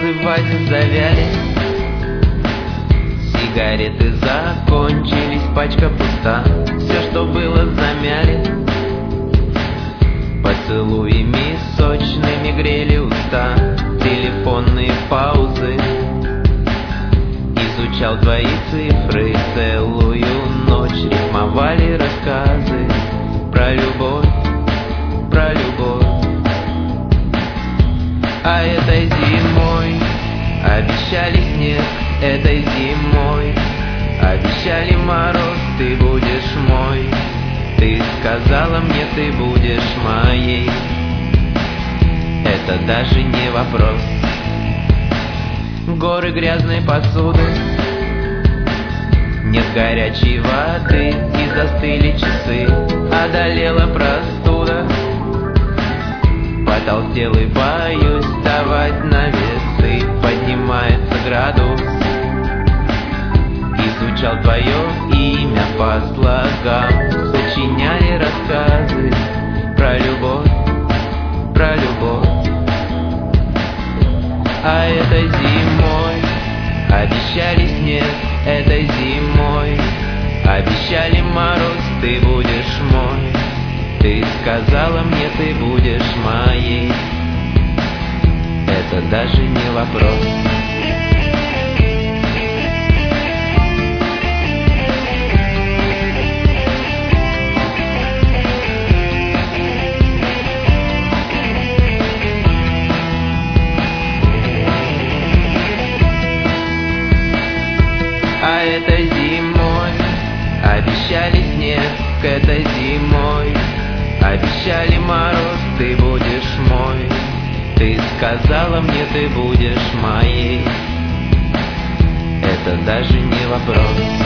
розы в вазе завяли, сигареты закончились, пачка пуста, все, что было, замяли. Поцелуями сочными грели уста, телефонные паузы. Изучал твои цифры целую ночь, рифмовали рассказы про любовь, про любовь. А этой зимой обещали снег, этой зимой обещали мороз, ты будешь мой. Ты сказала мне, ты будешь моей. Это даже не вопрос. Горы грязной посуды, нет горячей воды, и застыли часы, одолела простуда. Потолстел и боюсь вставать на весы, поднимается градус. Изучал твое имя по слогам, сочиняли рассказы про любовь, про любовь. А этой зимой обещали снег, этой зимой обещали мороз, ты будешь мой. Ты сказала мне, ты будешь моей. Это даже не вопрос. А этой зимой обещали снег, этой зимой обещали мороз, ты будешь мой. Ты сказала мне, ты будешь моей. Это даже не вопрос.